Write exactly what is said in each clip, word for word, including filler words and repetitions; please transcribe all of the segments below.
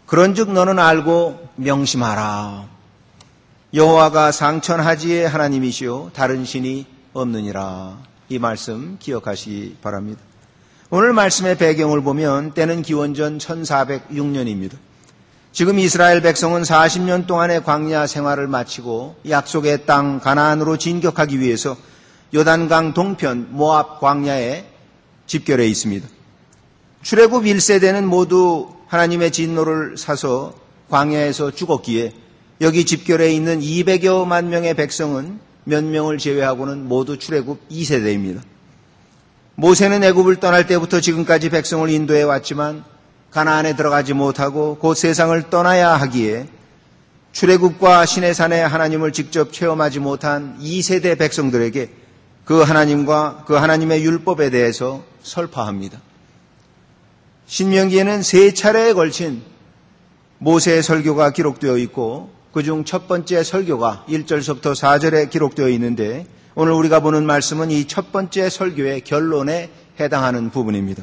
그런즉 너는 알고 명심하라. 여호와가 상천하지의 하나님이시요 다른 신이 없느니라. 이 말씀 기억하시기 바랍니다. 오늘 말씀의 배경을 보면 때는 기원전 천사백육 년입니다. 지금 이스라엘 백성은 사십 년 동안의 광야 생활을 마치고 약속의 땅 가나안으로 진격하기 위해서 요단강 동편 모압 광야에 집결해 있습니다. 출애굽 일 세대는 모두 하나님의 진노를 사서 광야에서 죽었기에 여기 집결해 있는 이백여만 명의 백성은 몇 명을 제외하고는 모두 출애굽 이 세대입니다. 모세는 애굽을 떠날 때부터 지금까지 백성을 인도해 왔지만 가나안에 들어가지 못하고 곧 세상을 떠나야 하기에 출애굽과 시내산의 하나님을 직접 체험하지 못한 이 세대 백성들에게 그 하나님과 그 하나님의 율법에 대해서 설파합니다. 신명기에는 세 차례에 걸친 모세의 설교가 기록되어 있고 그중 첫 번째 설교가 일 절서부터 사 절에 기록되어 있는데 오늘 우리가 보는 말씀은 이 첫 번째 설교의 결론에 해당하는 부분입니다.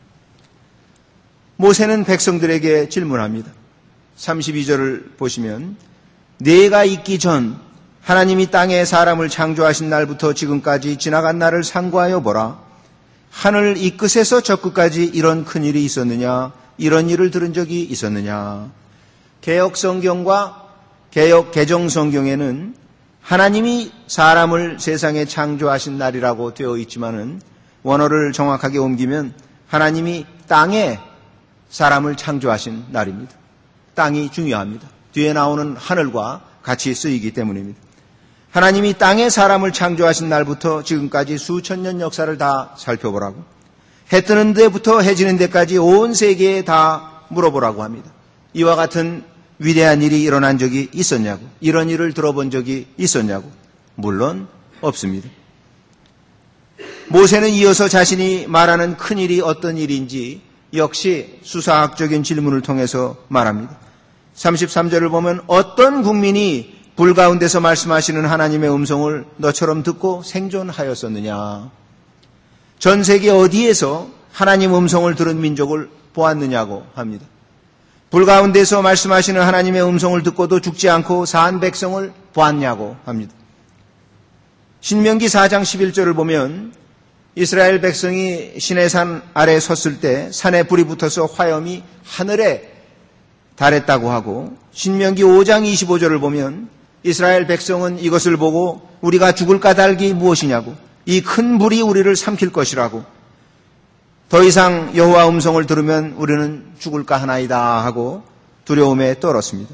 모세는 백성들에게 질문합니다. 삼십이 절을 보시면 내가 있기 전 하나님이 땅에 사람을 창조하신 날부터 지금까지 지나간 날을 상고하여 보라. 하늘 이 끝에서 저 끝까지 이런 큰일이 있었느냐? 이런 일을 들은 적이 있었느냐? 개역 성경과 개역 개정 성경에는 하나님이 사람을 세상에 창조하신 날이라고 되어 있지만은 원어를 정확하게 옮기면 하나님이 땅에 사람을 창조하신 날입니다. 땅이 중요합니다. 뒤에 나오는 하늘과 같이 쓰이기 때문입니다. 하나님이 땅에 사람을 창조하신 날부터 지금까지 수천 년 역사를 다 살펴보라고, 해 뜨는 데부터 해 지는 데까지 온 세계에 다 물어보라고 합니다. 이와 같은 위대한 일이 일어난 적이 있었냐고, 이런 일을 들어본 적이 있었냐고. 물론 없습니다. 모세는 이어서 자신이 말하는 큰 일이 어떤 일인지 역시 수사학적인 질문을 통해서 말합니다. 삼십삼 절을 보면 어떤 국민이 불 가운데서 말씀하시는 하나님의 음성을 너처럼 듣고 생존하였었느냐? 전 세계 어디에서 하나님 음성을 들은 민족을 보았느냐고 합니다. 불 가운데서 말씀하시는 하나님의 음성을 듣고도 죽지 않고 산 백성을 보았냐고 합니다. 신명기 사 장 십일 절을 보면 이스라엘 백성이 시내산 아래 섰을 때 산에 불이 붙어서 화염이 하늘에 달했다고 하고, 신명기 오 장 이십오 절을 보면 이스라엘 백성은 이것을 보고 우리가 죽을 까닭이 무엇이냐고, 이 큰 불이 우리를 삼킬 것이라고, 더 이상 여호와 음성을 들으면 우리는 죽을까 하나이다 하고 두려움에 떨었습니다.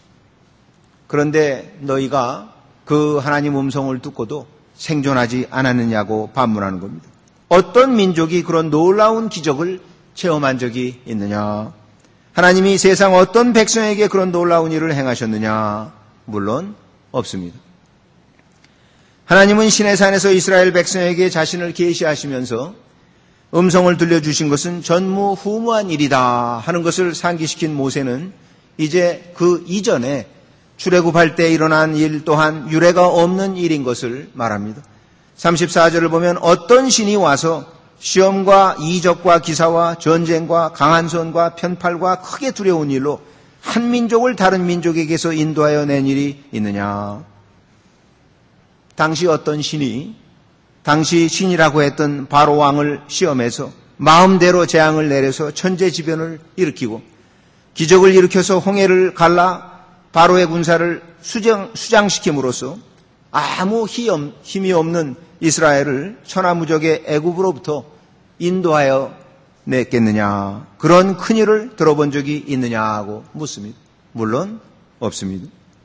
그런데 너희가 그 하나님 음성을 듣고도 생존하지 않았느냐고 반문하는 겁니다. 어떤 민족이 그런 놀라운 기적을 체험한 적이 있느냐? 하나님이 세상 어떤 백성에게 그런 놀라운 일을 행하셨느냐? 물론 없습니다. 하나님은 시내산에서 이스라엘 백성에게 자신을 계시하시면서 음성을 들려주신 것은 전무후무한 일이다 하는 것을 상기시킨 모세는 이제 그 이전에 출애굽할 때 일어난 일 또한 유례가 없는 일인 것을 말합니다. 삼십사 절을 보면 어떤 신이 와서 시험과 이적과 기사와 전쟁과 강한 손과 편팔과 크게 두려운 일로 한 민족을 다른 민족에게서 인도하여 낸 일이 있느냐? 당시 어떤 신이 당시 신이라고 했던 바로 왕을 시험해서 마음대로 재앙을 내려서 천재지변을 일으키고 기적을 일으켜서 홍해를 갈라 바로의 군사를 수장, 수장시킴으로써 아무 힘이 없는 이스라엘을 천하무적의 애굽으로부터 인도하여 냈겠느냐? 그런 큰일을 들어본 적이 있느냐고 묻습니다. 물론 없습니다.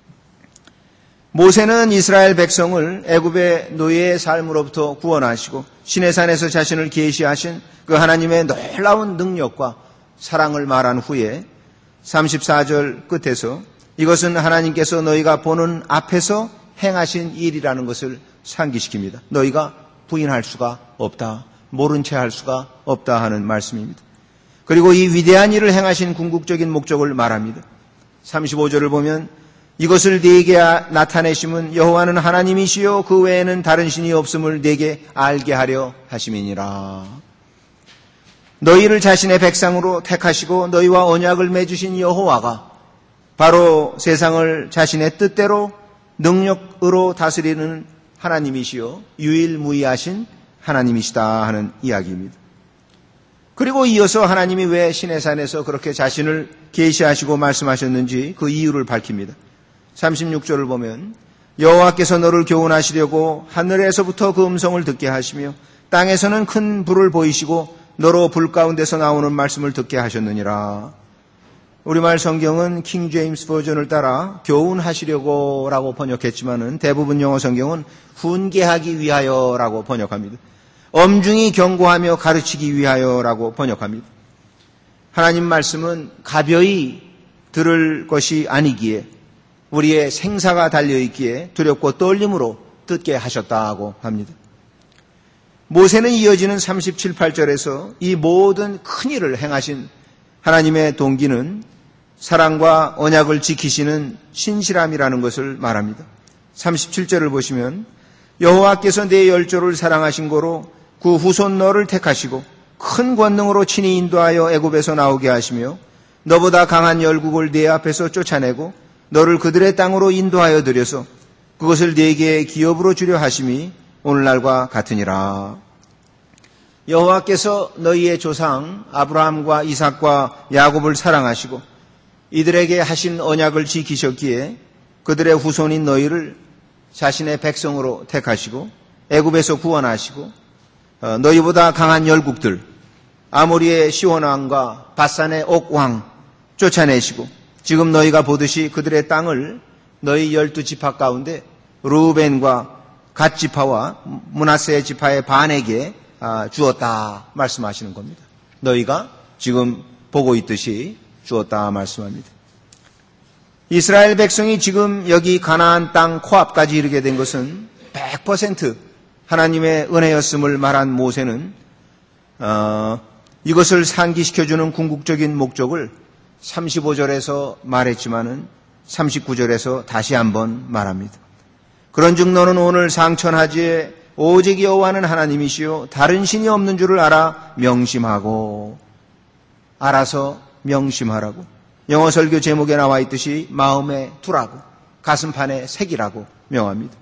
모세는 이스라엘 백성을 애굽의 노예의 삶으로부터 구원하시고 시내산에서 자신을 계시하신 그 하나님의 놀라운 능력과 사랑을 말한 후에 삼십사 절 끝에서 이것은 하나님께서 너희가 보는 앞에서 행하신 일이라는 것을 상기시킵니다. 너희가 부인할 수가 없다, 모른 채 할 수가 없다 하는 말씀입니다. 그리고 이 위대한 일을 행하신 궁극적인 목적을 말합니다. 삼십오 절을 보면 이것을 네게 나타내심은 여호와는 하나님이시요 그 외에는 다른 신이 없음을 네게 알게 하려 하심이니라. 너희를 자신의 백성으로 택하시고 너희와 언약을 맺으신 여호와가 바로 세상을 자신의 뜻대로 능력으로 다스리는 하나님이시요 유일무이하신 하나님이시다 하는 이야기입니다. 그리고 이어서 하나님이 왜 시내산에서 그렇게 자신을 계시하시고 말씀하셨는지 그 이유를 밝힙니다. 삼십육 절을 보면 여호와께서 너를 교훈하시려고 하늘에서부터 그 음성을 듣게 하시며 땅에서는 큰 불을 보이시고 너로 불 가운데서 나오는 말씀을 듣게 하셨느니라. 우리말 성경은 킹 제임스 버전을 따라 교훈하시려고 라고 번역했지만은 대부분 영어 성경은 훈계하기 위하여 라고 번역합니다. 엄중히 경고하며 가르치기 위하여 라고 번역합니다. 하나님 말씀은 가벼이 들을 것이 아니기에 우리의 생사가 달려있기에 두렵고 떨림으로 듣게 하셨다고 합니다. 모세는 이어지는 삼십칠, 팔 절에서 이 모든 큰일을 행하신 하나님의 동기는 사랑과 언약을 지키시는 신실함이라는 것을 말합니다. 삼십칠 절을 보시면 여호와께서 내 열조를 사랑하신 고로 그 후손 너를 택하시고 큰 권능으로 친히 인도하여 애굽에서 나오게 하시며 너보다 강한 열국을 네 앞에서 쫓아내고 너를 그들의 땅으로 인도하여 들여서 그것을 네게 기업으로 주려 하심이 오늘날과 같으니라. 여호와께서 너희의 조상 아브라함과 이삭과 야곱을 사랑하시고 이들에게 하신 언약을 지키셨기에 그들의 후손인 너희를 자신의 백성으로 택하시고 애굽에서 구원하시고 너희보다 강한 열국들 아모리의 시온 왕과 바산의 옥 왕 쫓아내시고 지금 너희가 보듯이 그들의 땅을 너희 열두 지파 가운데 르우벤과 갓 지파와 므낫세 지파의 반에게 주었다 말씀하시는 겁니다. 너희가 지금 보고 있듯이 주었다 말씀합니다. 이스라엘 백성이 지금 여기 가나안 땅 코앞까지 이르게 된 것은 백 퍼센트 하나님의 은혜였음을 말한 모세는 어, 이것을 상기시켜주는 궁극적인 목적을 삼십오 절에서 말했지만은 삼십구 절에서 다시 한번 말합니다. 그런즉 너는 오늘 상천하지에 오직 여호와는 하나님이시요 다른 신이 없는 줄을 알아 명심하고 알아서 명심하라고. 영어 설교 제목에 나와 있듯이 마음에 두라고 가슴판에 새기라고 명합니다.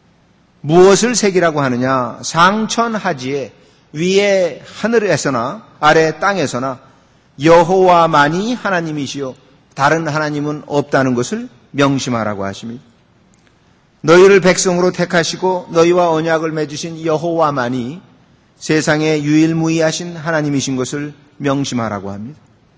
무엇을 새기라고 하느냐? 상천하지에 위에 하늘에서나 아래 땅에서나 여호와만이 하나님이시요 다른 하나님은 없다는 것을 명심하라고 하십니다. 너희를 백성으로 택하시고 너희와 언약을 맺으신 여호와만이 세상에 유일무이하신 하나님이신 것을 명심하라고 합니다.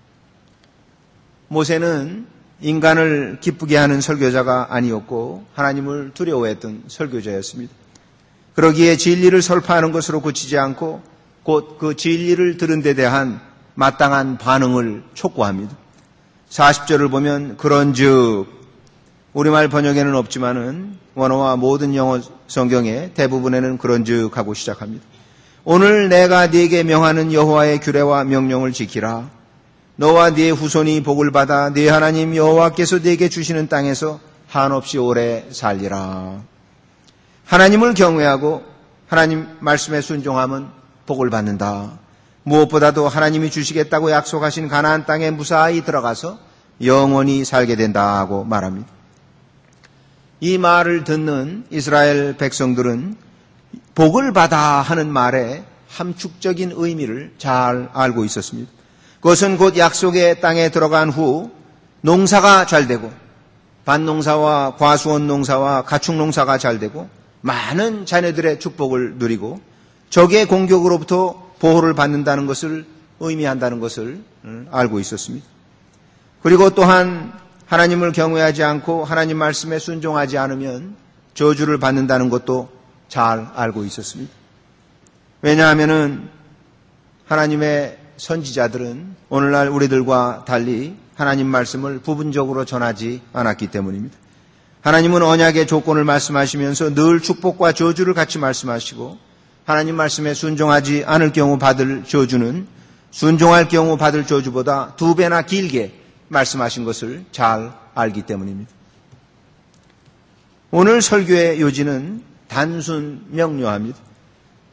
모세는 인간을 기쁘게 하는 설교자가 아니었고 하나님을 두려워했던 설교자였습니다. 그러기에 진리를 설파하는 것으로 그치지 않고 곧 그 진리를 들은 데 대한 마땅한 반응을 촉구합니다. 사십 절을 보면 그런즉 우리말 번역에는 없지만은 원어와 모든 영어 성경의 대부분에는 그런즉 하고 시작합니다. 오늘 내가 네게 명하는 여호와의 규례와 명령을 지키라. 너와 네 후손이 복을 받아 네 하나님 여호와께서 네게 주시는 땅에서 한없이 오래 살리라. 하나님을 경외하고 하나님 말씀에 순종함은 복을 받는다. 무엇보다도 하나님이 주시겠다고 약속하신 가나안 땅에 무사히 들어가서 영원히 살게 된다고 말합니다. 이 말을 듣는 이스라엘 백성들은 복을 받아 하는 말에 함축적인 의미를 잘 알고 있었습니다. 그것은 곧 약속의 땅에 들어간 후 농사가 잘 되고 밭농사와 과수원 농사와 가축 농사가 잘 되고 많은 자녀들의 축복을 누리고 적의 공격으로부터 보호를 받는다는 것을 의미한다는 것을 알고 있었습니다. 그리고 또한 하나님을 경외하지 않고 하나님 말씀에 순종하지 않으면 저주를 받는다는 것도 잘 알고 있었습니다. 왜냐하면은 하나님의 선지자들은 오늘날 우리들과 달리 하나님 말씀을 부분적으로 전하지 않았기 때문입니다. 하나님은 언약의 조건을 말씀하시면서 늘 축복과 저주를 같이 말씀하시고 하나님 말씀에 순종하지 않을 경우 받을 저주는 순종할 경우 받을 저주보다 두 배나 길게 말씀하신 것을 잘 알기 때문입니다. 오늘 설교의 요지는 단순 명료합니다.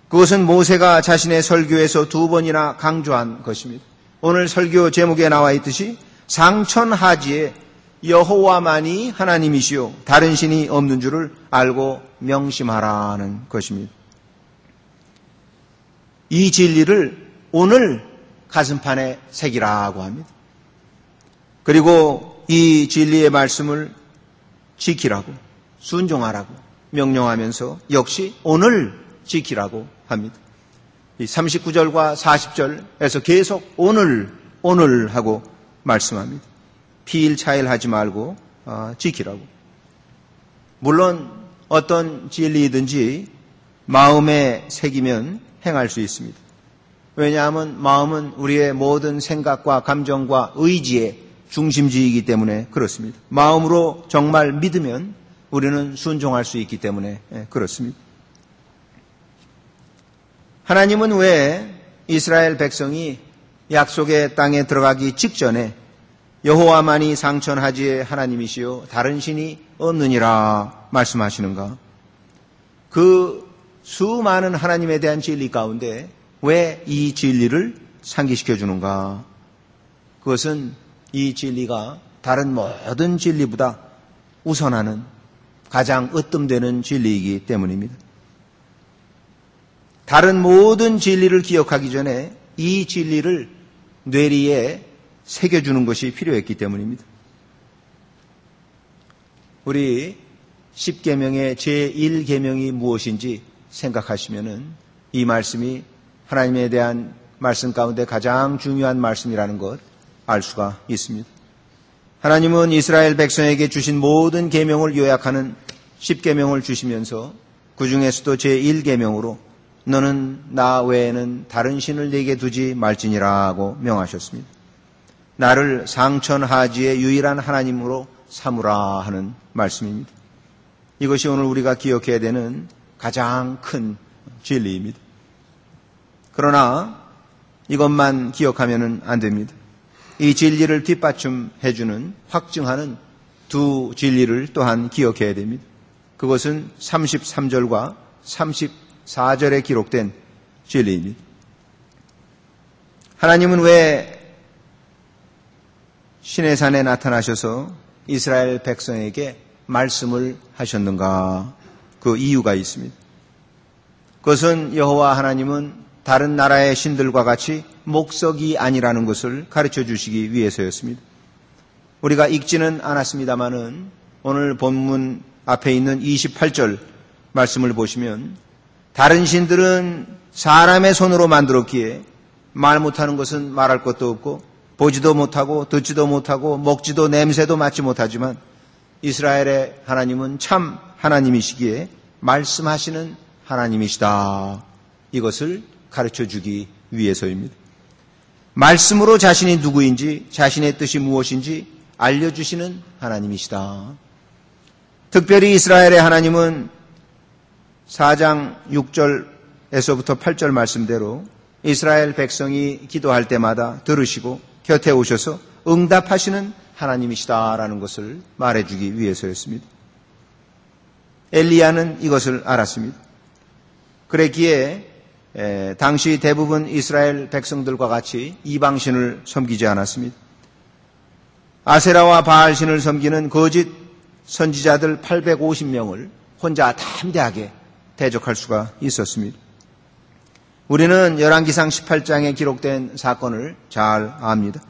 그것은 모세가 자신의 설교에서 두 번이나 강조한 것입니다. 오늘 설교 제목에 나와 있듯이 상천하지에 여호와만이 하나님이시요 다른 신이 없는 줄을 알고 명심하라는 것입니다. 이 진리를 오늘 가슴판에 새기라고 합니다. 그리고 이 진리의 말씀을 지키라고, 순종하라고 명령하면서 역시 오늘 지키라고 합니다. 이 삼십구 절과 사십 절에서 계속 오늘, 오늘 하고 말씀합니다. 피일차일하지 말고 어, 지키라고. 물론 어떤 진리이든지 마음에 새기면 행할 수 있습니다. 왜냐하면 마음은 우리의 모든 생각과 감정과 의지의 중심지이기 때문에 그렇습니다. 마음으로 정말 믿으면 우리는 순종할 수 있기 때문에 그렇습니다. 하나님은 왜 이스라엘 백성이 약속의 땅에 들어가기 직전에 여호와만이 상천하지의 하나님이시요 다른 신이 없느니라 말씀하시는가? 그 수많은 하나님에 대한 진리 가운데 왜 이 진리를 상기시켜 주는가? 그것은 이 진리가 다른 모든 진리보다 우선하는 가장 으뜸되는 진리이기 때문입니다. 다른 모든 진리를 기억하기 전에 이 진리를 뇌리에 새겨주는 것이 필요했기 때문입니다. 우리 십계명의 제일 계명이 무엇인지 생각하시면은 이 말씀이 하나님에 대한 말씀 가운데 가장 중요한 말씀이라는 것 알 수가 있습니다. 하나님은 이스라엘 백성에게 주신 모든 계명을 요약하는 십계명을 주시면서 그 중에서도 제일 계명으로 너는 나 외에는 다른 신을 내게 두지 말지니라고 명하셨습니다. 나를 상천하지의 유일한 하나님으로 삼으라 하는 말씀입니다. 이것이 오늘 우리가 기억해야 되는 가장 큰 진리입니다. 그러나 이것만 기억하면 안 됩니다. 이 진리를 뒷받침해주는, 확증하는 두 진리를 또한 기억해야 됩니다. 그것은 삼십삼 절과 삼십사 절에 기록된 진리입니다. 하나님은 왜 시내산에 나타나셔서 이스라엘 백성에게 말씀을 하셨는가? 그 이유가 있습니다. 그것은 여호와 하나님은 다른 나라의 신들과 같이 목석이 아니라는 것을 가르쳐 주시기 위해서였습니다. 우리가 읽지는 않았습니다마는 오늘 본문 앞에 있는 이십팔 절 말씀을 보시면 다른 신들은 사람의 손으로 만들었기에 말 못하는 것은 말할 것도 없고 보지도 못하고 듣지도 못하고 먹지도 냄새도 맡지 못하지만 이스라엘의 하나님은 참 하나님이시기에 말씀하시는 하나님이시다. 이것을 가르쳐 주기 위해서입니다. 말씀으로 자신이 누구인지, 자신의 뜻이 무엇인지 알려주시는 하나님이시다. 특별히 이스라엘의 하나님은 사 장 육 절에서부터 팔 절 말씀대로 이스라엘 백성이 기도할 때마다 들으시고 곁에 오셔서 응답하시는 하나님이시다라는 것을 말해주기 위해서였습니다. 엘리야는 이것을 알았습니다. 그랬기에 에, 당시 대부분 이스라엘 백성들과 같이 이방신을 섬기지 않았습니다. 아세라와 바알신을 섬기는 거짓 선지자들 팔백오십 명을 혼자 담대하게 대적할 수가 있었습니다. 우리는 열왕기상 십팔 장에 기록된 사건을 잘 압니다.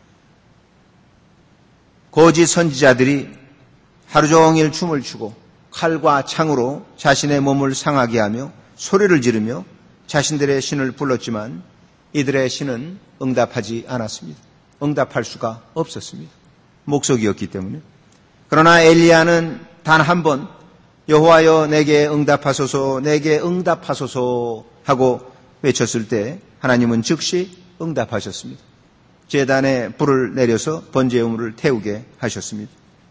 거짓 선지자들이 하루 종일 춤을 추고 칼과 창으로 자신의 몸을 상하게 하며 소리를 지르며 자신들의 신을 불렀지만 이들의 신은 응답하지 않았습니다. 응답할 수가 없었습니다. 목석이었기 때문에. 그러나 엘리야는 단 한 번 여호와여 내게 응답하소서 내게 응답하소서 하고 외쳤을 때 하나님은 즉시 응답하셨습니다. 제단에 불을 내려서 번제우물을 태우게 하셨습니다.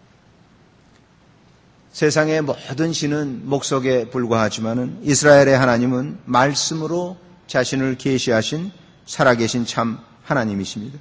세상의 모든 신은 목석에 불과하지만 이스라엘의 하나님은 말씀으로 자신을 계시하신 살아계신 참 하나님이십니다.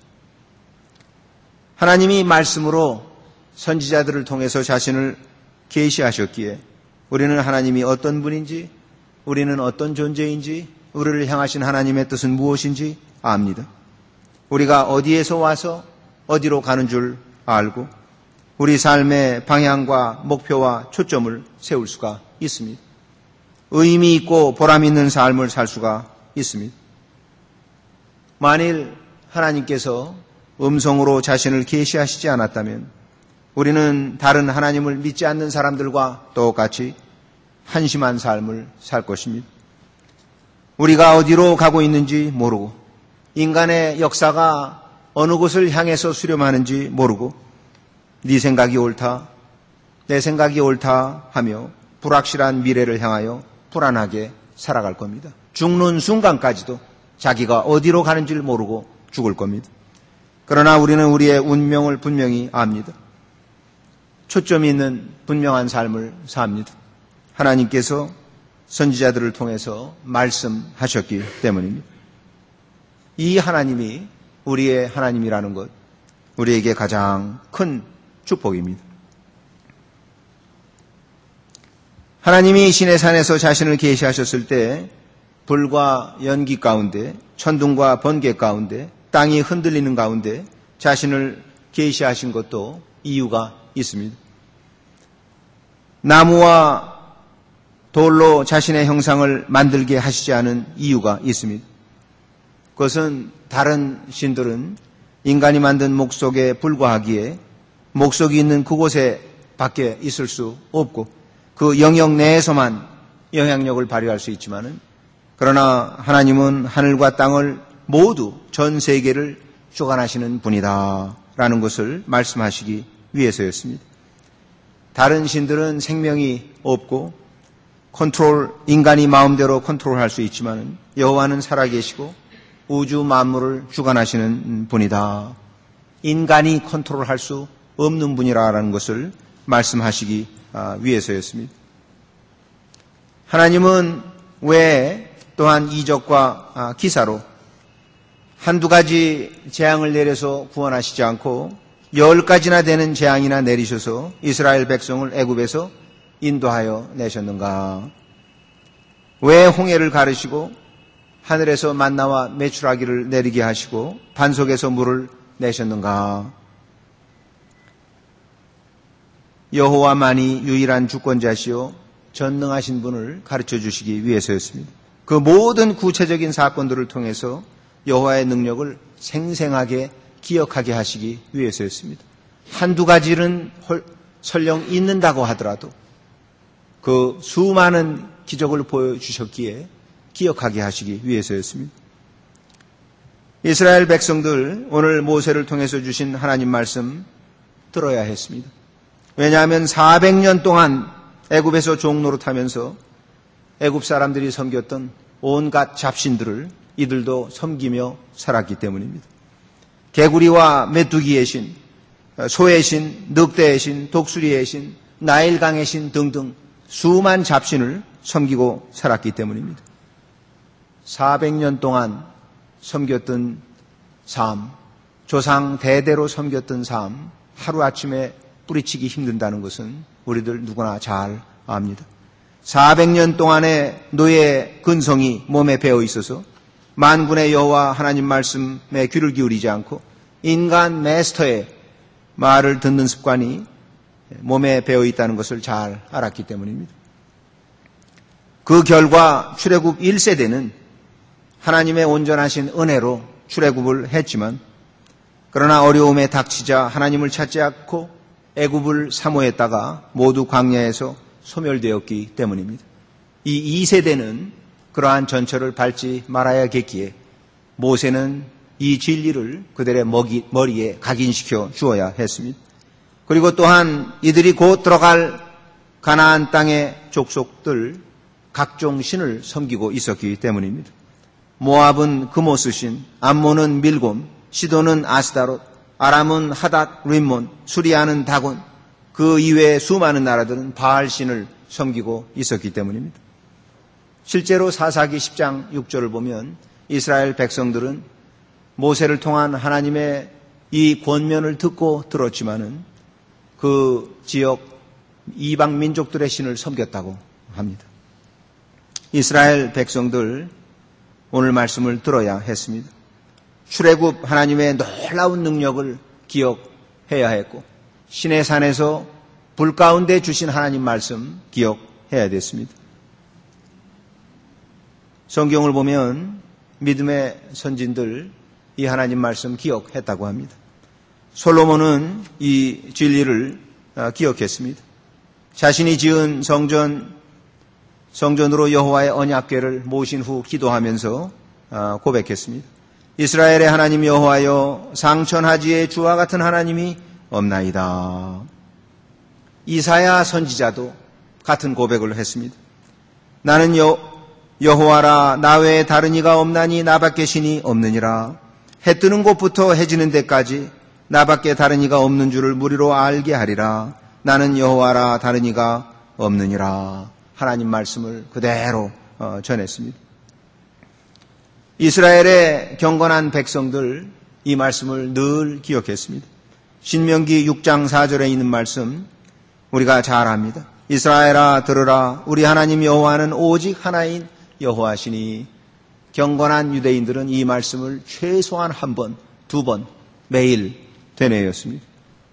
하나님이 말씀으로 선지자들을 통해서 자신을 계시하셨기에 우리는 하나님이 어떤 분인지, 우리는 어떤 존재인지 우리를 향하신 하나님의 뜻은 무엇인지 압니다. 우리가 어디에서 와서 어디로 가는 줄 알고 우리 삶의 방향과 목표와 초점을 세울 수가 있습니다. 의미 있고 보람 있는 삶을 살 수가 있습니다. 만일 하나님께서 음성으로 자신을 계시하시지 않았다면 우리는 다른 하나님을 믿지 않는 사람들과 똑같이 한심한 삶을 살 것입니다. 우리가 어디로 가고 있는지 모르고 인간의 역사가 어느 곳을 향해서 수렴하는지 모르고 네 생각이 옳다, 내 생각이 옳다 하며 불확실한 미래를 향하여 불안하게 살아갈 겁니다. 죽는 순간까지도 자기가 어디로 가는지를 모르고 죽을 겁니다. 그러나 우리는 우리의 운명을 분명히 압니다. 초점이 있는 분명한 삶을 삽니다. 하나님께서 선지자들을 통해서 말씀하셨기 때문입니다. 이 하나님이 우리의 하나님이라는 것, 우리에게 가장 큰 축복입니다. 하나님이 시내산에서 자신을 계시하셨을 때 불과 연기 가운데, 천둥과 번개 가운데, 땅이 흔들리는 가운데 자신을 계시하신 것도 이유가 있습니다. 나무와 돌로 자신의 형상을 만들게 하시지 않은 이유가 있습니다. 그것은 다른 신들은 인간이 만든 목석에 불과하기에 목석이 있는 그곳에 밖에 있을 수 없고 그 영역 내에서만 영향력을 발휘할 수 있지만은 그러나 하나님은 하늘과 땅을 모두 전 세계를 주관하시는 분이다 라는 것을 말씀하시기 위해서였습니다. 다른 신들은 생명이 없고 컨트롤, 인간이 마음대로 컨트롤할 수 있지만 여호와는 살아계시고 우주 만물을 주관하시는 분이다. 인간이 컨트롤할 수 없는 분이라는 것을 말씀하시기 위해서였습니다. 하나님은 왜 또한 이적과 기사로 한두 가지 재앙을 내려서 구원하시지 않고 열 가지나 되는 재앙이나 내리셔서 이스라엘 백성을 애굽에서 인도하여 내셨는가? 왜 홍해를 가르시고 하늘에서 만나와 메추라기를 내리게 하시고 반석에서 물을 내셨는가? 여호와만이 유일한 주권자시요 전능하신 분을 가르쳐 주시기 위해서였습니다. 그 모든 구체적인 사건들을 통해서 여호와의 능력을 생생하게 기억하게 하시기 위해서였습니다. 한두 가지는 설령 있는다고 하더라도 그 수많은 기적을 보여주셨기에 기억하게 하시기 위해서였습니다. 이스라엘 백성들 오늘 모세를 통해서 주신 하나님 말씀 들어야 했습니다. 왜냐하면 사백 년 동안 애굽에서 종노릇하면서 애굽 사람들이 섬겼던 온갖 잡신들을 이들도 섬기며 살았기 때문입니다. 개구리와 메뚜기의 신, 소의 신, 늑대의 신, 독수리의 신, 나일강의 신 등등 수만 잡신을 섬기고 살았기 때문입니다. 사백 년 동안 섬겼던 삶, 조상 대대로 섬겼던 삶, 하루아침에 뿌리치기 힘든다는 것은 우리들 누구나 잘 압니다. 사백 년 동안의 노예 근성이 몸에 배어 있어서 만군의 여호와 하나님 말씀에 귀를 기울이지 않고 인간 마스터의 말을 듣는 습관이 몸에 배어 있다는 것을 잘 알았기 때문입니다. 그 결과 출애굽 일 세대는 하나님의 온전하신 은혜로 출애굽을 했지만 그러나 어려움에 닥치자 하나님을 찾지 않고 애굽을 사모했다가 모두 광야에서 소멸되었기 때문입니다. 이 이 세대는 그러한 전철을 밟지 말아야겠기에 모세는 이 진리를 그들의 머기, 머리에 각인시켜 주어야 했습니다. 그리고 또한 이들이 곧 들어갈 가나안 땅의 족속들 각종 신을 섬기고 있었기 때문입니다. 모압은 그모스 신, 암몬은 밀곰, 시돈은 아스다롯, 아람은 하닷 림몬, 수리아는 다곤, 그 이외의 수많은 나라들은 바알 신을 섬기고 있었기 때문입니다. 실제로 사사기 십 장 육 절을 보면 이스라엘 백성들은 모세를 통한 하나님의 이 권면을 듣고 들었지만은 그 지역 이방 민족들의 신을 섬겼다고 합니다. 이스라엘 백성들 오늘 말씀을 들어야 했습니다. 출애굽 하나님의 놀라운 능력을 기억해야 했고 신의 산에서 불 가운데 주신 하나님 말씀 기억해야 됐습니다. 성경을 보면 믿음의 선진들 이 하나님 말씀 기억했다고 합니다. 솔로몬은 이 진리를 기억했습니다. 자신이 지은 성전, 성전으로 여호와의 언약궤를 모신 후 기도하면서 고백했습니다. 이스라엘의 하나님 여호와여, 상천하지에 주와 같은 하나님이 없나이다. 이사야 선지자도 같은 고백을 했습니다. 나는 여, 여호와라, 나 외에 다른 이가 없나니 나밖에 신이 없느니라. 해 뜨는 곳부터 해 지는 데까지 나밖에 다른 이가 없는 줄을 무리로 알게 하리라. 나는 여호와라, 다른 이가 없느니라. 하나님 말씀을 그대로 전했습니다. 이스라엘의 경건한 백성들 이 말씀을 늘 기억했습니다. 신명기 육 장 사 절에 있는 말씀 우리가 잘 압니다. 이스라엘아 들으라, 우리 하나님 여호와는 오직 하나인 여호와시니. 경건한 유대인들은 이 말씀을 최소한 한 번, 두 번 매일 되뇌었습니다.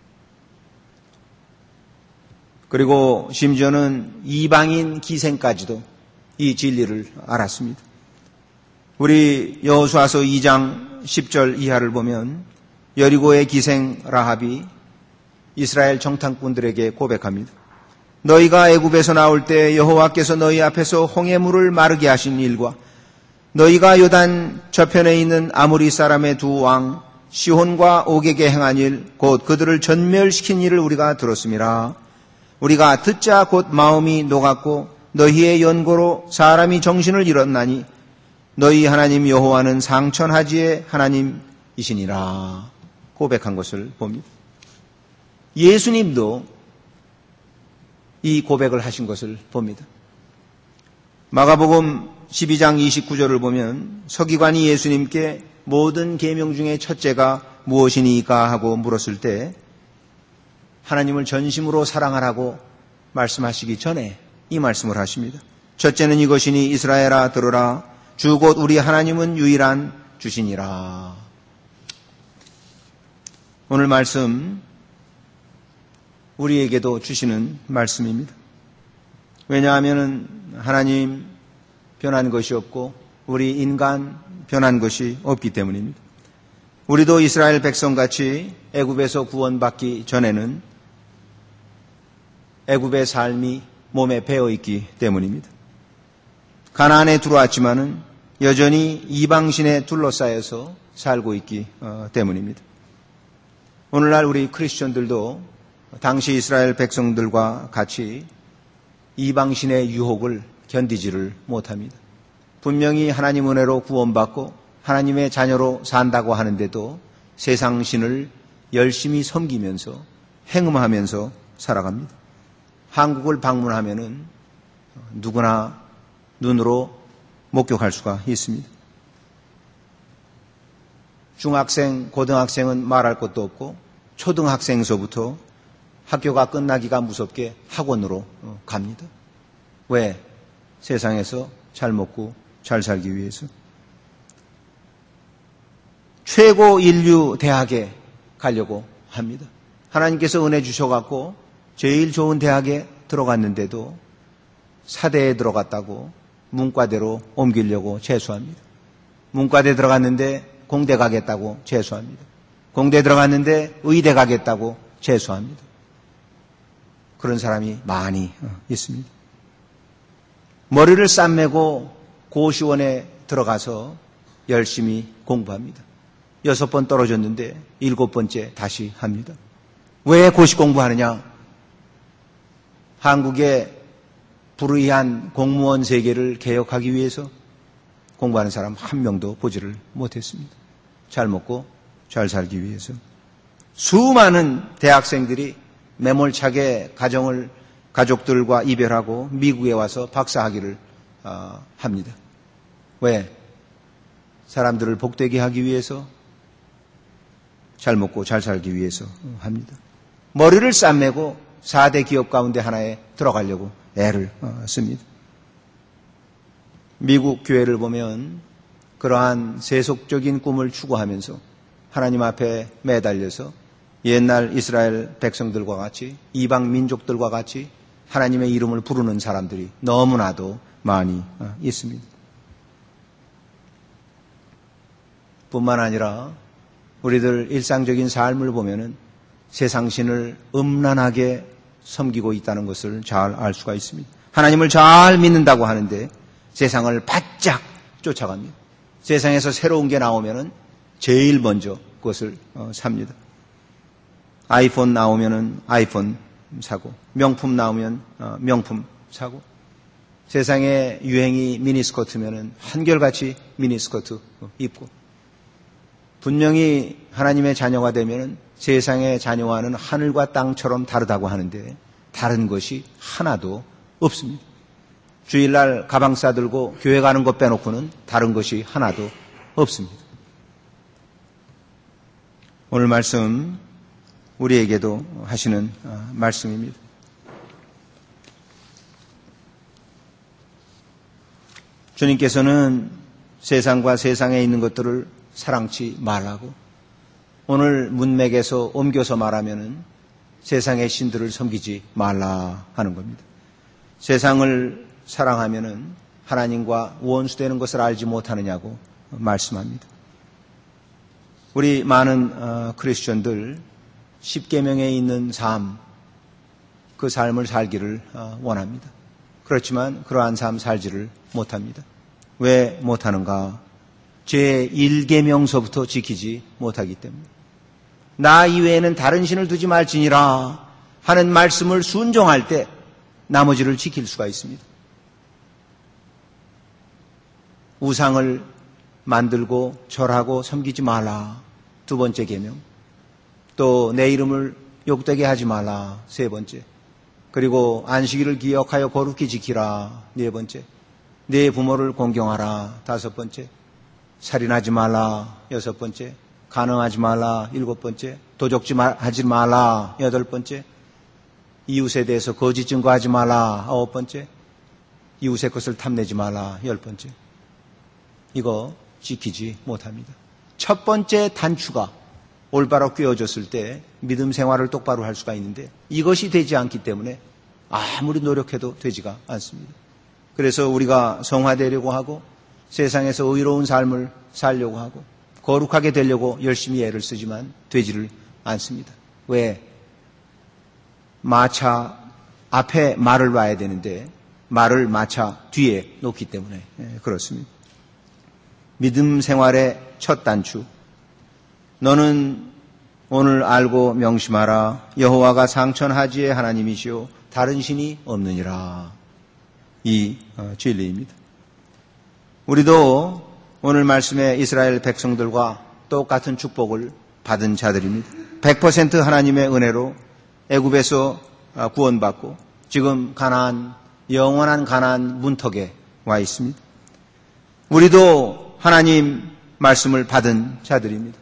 그리고 심지어는 이방인 기생까지도 이 진리를 알았습니다. 우리 여호수아서 이 장 십 절 이하를 보면 여리고의 기생 라합이 이스라엘 정탐꾼들에게 고백합니다. 너희가 애굽에서 나올 때 여호와께서 너희 앞에서 홍해물을 마르게 하신 일과 너희가 요단 저편에 있는 아모리 사람의 두 왕 시혼과 옥에게 행한 일, 곧 그들을 전멸시킨 일을 우리가 들었음이라. 우리가 듣자 곧 마음이 녹았고 너희의 연고로 사람이 정신을 잃었나니 너희 하나님 여호와는 상천하지의 하나님이시니라. 고백한 것을 봅니다. 예수님도 이 고백을 하신 것을 봅니다. 마가복음 십이 장 이십구 절을 보면 서기관이 예수님께 모든 계명 중에 첫째가 무엇이니까 하고 물었을 때 하나님을 전심으로 사랑하라고 말씀하시기 전에 이 말씀을 하십니다. 첫째는 이것이니 이스라엘아 들으라, 주 곧 우리 하나님은 유일한 주시니라. 오늘 말씀 우리에게도 주시는 말씀입니다. 왜냐하면 하나님 변한 것이 없고 우리 인간 변한 것이 없기 때문입니다. 우리도 이스라엘 백성같이 애굽에서 구원받기 전에는 애굽의 삶이 몸에 배어있기 때문입니다. 가나안에 들어왔지만은 여전히 이방신에 둘러싸여서 살고 있기 때문입니다. 오늘날 우리 크리스천들도 당시 이스라엘 백성들과 같이 이방신의 유혹을 견디지를 못합니다. 분명히 하나님 은혜로 구원받고 하나님의 자녀로 산다고 하는데도 세상 신을 열심히 섬기면서 행음하면서 살아갑니다. 한국을 방문하면은 누구나 눈으로 목격할 수가 있습니다. 중학생, 고등학생은 말할 것도 없고 초등학생서부터 학교가 끝나기가 무섭게 학원으로 갑니다. 왜? 세상에서 잘 먹고 잘 살기 위해서. 최고 인류 대학에 가려고 합니다. 하나님께서 은혜 주셔갖고 제일 좋은 대학에 들어갔는데도 사대에 들어갔다고 문과대로 옮기려고 재수합니다. 문과대 들어갔는데 공대 가겠다고 재수합니다. 공대 들어갔는데 의대 가겠다고 재수합니다. 그런 사람이 많이 있습니다. 머리를 쌈매고 고시원에 들어가서 열심히 공부합니다. 여섯 번 떨어졌는데 일곱 번째 다시 합니다. 왜 고시 공부하느냐? 한국의 불의한 공무원 세계를 개혁하기 위해서 공부하는 사람 한 명도 보지를 못했습니다. 잘 먹고 잘 살기 위해서. 수많은 대학생들이 매몰차게 가정을 가족들과 이별하고 미국에 와서 박사학위를 어, 합니다. 왜? 사람들을 복되게 하기 위해서, 잘 먹고 잘 살기 위해서 합니다. 머리를 쌈매고 사 대 기업 가운데 하나에 들어가려고 애를 어, 씁니다. 미국 교회를 보면 그러한 세속적인 꿈을 추구하면서 하나님 앞에 매달려서 옛날 이스라엘 백성들과 같이 이방 민족들과 같이 하나님의 이름을 부르는 사람들이 너무나도 많이 있습니다. 뿐만 아니라 우리들 일상적인 삶을 보면은 세상신을 음란하게 섬기고 있다는 것을 잘 알 수가 있습니다. 하나님을 잘 믿는다고 하는데 세상을 바짝 쫓아갑니다. 세상에서 새로운 게 나오면은 제일 먼저 그것을 삽니다. 아이폰 나오면은 아이폰 사고, 명품 나오면 명품 사고, 세상에 유행이 미니스커트면은 한결같이 미니스커트 입고, 분명히 하나님의 자녀가 되면은 세상의 자녀와는 하늘과 땅처럼 다르다고 하는데 다른 것이 하나도 없습니다. 주일날 가방 싸들고 교회 가는 것 빼놓고는 다른 것이 하나도 없습니다. 오늘 말씀 우리에게도 하시는 말씀입니다. 주님께서는 세상과 세상에 있는 것들을 사랑치 말라고, 오늘 문맥에서 옮겨서 말하면은 세상의 신들을 섬기지 말라 하는 겁니다. 세상을 사랑하면은 하나님과 원수되는 것을 알지 못하느냐고 말씀합니다. 우리 많은 어, 크리스천들 십계명에 있는 삶, 그 삶을 살기를 어, 원합니다. 그렇지만 그러한 삶 살지를 못합니다. 왜 못하는가? 제일 계명서부터 지키지 못하기 때문에. 나 이외에는 다른 신을 두지 말지니라 하는 말씀을 순종할 때 나머지를 지킬 수가 있습니다. 우상을 만들고 절하고 섬기지 말라, 두 번째 계명. 또 내 이름을 욕되게 하지 말라, 세 번째. 그리고 안식일을 기억하여 거룩히 지키라, 네 번째. 내 부모를 공경하라, 다섯 번째. 살인하지 말라, 여섯 번째. 간음하지 말라, 일곱 번째. 도적질하지 말라, 여덟 번째. 이웃에 대해서 거짓 증거하지 말라, 아홉 번째. 이웃의 것을 탐내지 말라, 열 번째. 이거 지키지 못합니다. 첫 번째 단추가 올바로 끼워졌을 때 믿음 생활을 똑바로 할 수가 있는데 이것이 되지 않기 때문에 아무리 노력해도 되지가 않습니다. 그래서 우리가 성화되려고 하고 세상에서 의로운 삶을 살려고 하고 거룩하게 되려고 열심히 애를 쓰지만 되지를 않습니다. 왜? 마차 앞에 말을 놔야 되는데 말을 마차 뒤에 놓기 때문에 그렇습니다. 믿음 생활의 첫 단추. 너는 오늘 알고 명심하라. 여호와가 상천하지의 하나님이시오 다른 신이 없느니라. 이 진리입니다. 우리도 오늘 말씀에 이스라엘 백성들과 똑같은 축복을 받은 자들입니다. 백 퍼센트 하나님의 은혜로 애굽에서 구원받고 지금 가나안, 영원한 가나안 문턱에 와 있습니다. 우리도 하나님 말씀을 받은 자들입니다.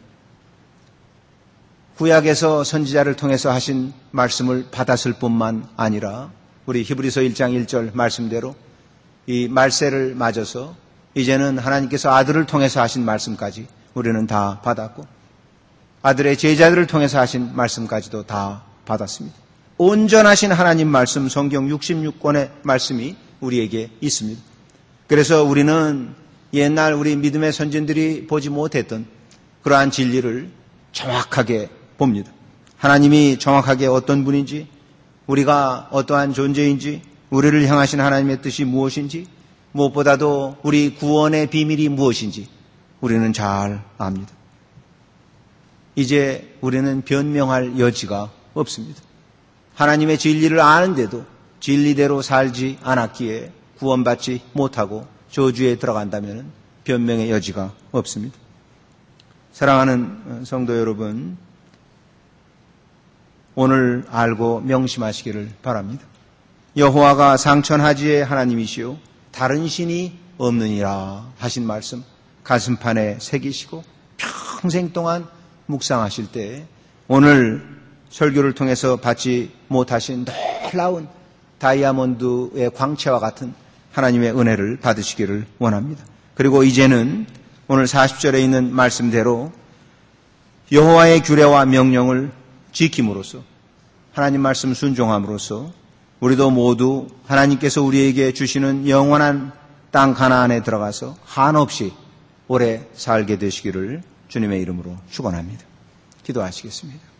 구약에서 선지자를 통해서 하신 말씀을 받았을 뿐만 아니라 우리 히브리서 일 장 일 절 말씀대로 이 말세를 맞아서 이제는 하나님께서 아들을 통해서 하신 말씀까지 우리는 다 받았고 아들의 제자들을 통해서 하신 말씀까지도 다 받았습니다. 온전하신 하나님 말씀 성경 육십육 권의 말씀이 우리에게 있습니다. 그래서 우리는 옛날 우리 믿음의 선진들이 보지 못했던 그러한 진리를 정확하게 봅니다. 하나님이 정확하게 어떤 분인지, 우리가 어떠한 존재인지, 우리를 향하신 하나님의 뜻이 무엇인지, 무엇보다도 우리 구원의 비밀이 무엇인지 우리는 잘 압니다. 이제 우리는 변명할 여지가 없습니다. 하나님의 진리를 아는데도 진리대로 살지 않았기에 구원받지 못하고 저주에 들어간다면 변명의 여지가 없습니다. 사랑하는 성도 여러분, 오늘 알고 명심하시기를 바랍니다. 여호와가 상천하지의 하나님이시오 다른 신이 없느니라 하신 말씀 가슴판에 새기시고 평생 동안 묵상하실 때 오늘 설교를 통해서 받지 못하신 놀라운 다이아몬드의 광채와 같은 하나님의 은혜를 받으시기를 원합니다. 그리고 이제는 오늘 사십 절에 있는 말씀대로 여호와의 규례와 명령을 지킴으로써 하나님 말씀 순종함으로써 우리도 모두 하나님께서 우리에게 주시는 영원한 땅 가나안에 들어가서 한없이 오래 살게 되시기를 주님의 이름으로 축원합니다. 기도하시겠습니다.